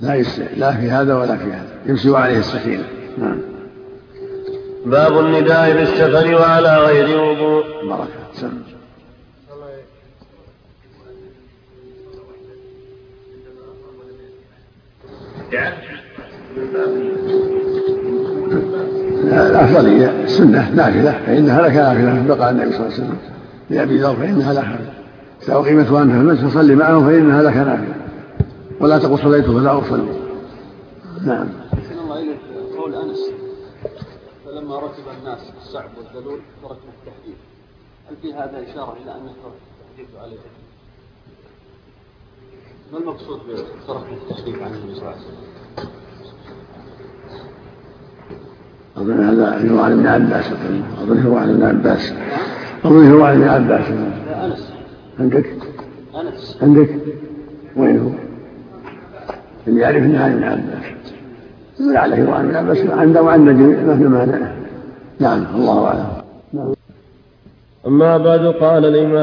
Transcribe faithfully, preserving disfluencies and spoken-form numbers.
لا, لا في هذا ولا في هذا، يمسي عليه السكينة. نعم. باب النداء بالسفر وعلى غير وضوء. بركة. سم. الأفضلية السنة نافلة، فإنها لك نافلة، بقى النبي صلى الله عليه وسلم لأبي ذر فإنها لك، إذا أقيمت وأنت في المسجد فصلي معهم فإنها لك نافلة، ولا تقل صليت فلا أصلي. نعم. أحسن الله إليك قول أنس فلما ركب الناس الصعب والذلول تركنا التحديث، هل في هذا إشارة إلى أن ترك التحديث عليه؟ ما المقصود بترك التحديث عن النبي صلى الله عليه وسلم؟ أظن هذا هو عن ابن عباس، أظن هو عن ابن عباس، أظن هو عن ابن عباس. لا أنس. عندك؟ أنس. عندك؟ وين هو؟ اللي يعرف أنه عن ابن عباس، لعله هو عن ابن عباس، عنده وعن نجم ما في مانع. نعم الله أعلم. أما بعد قال الإمام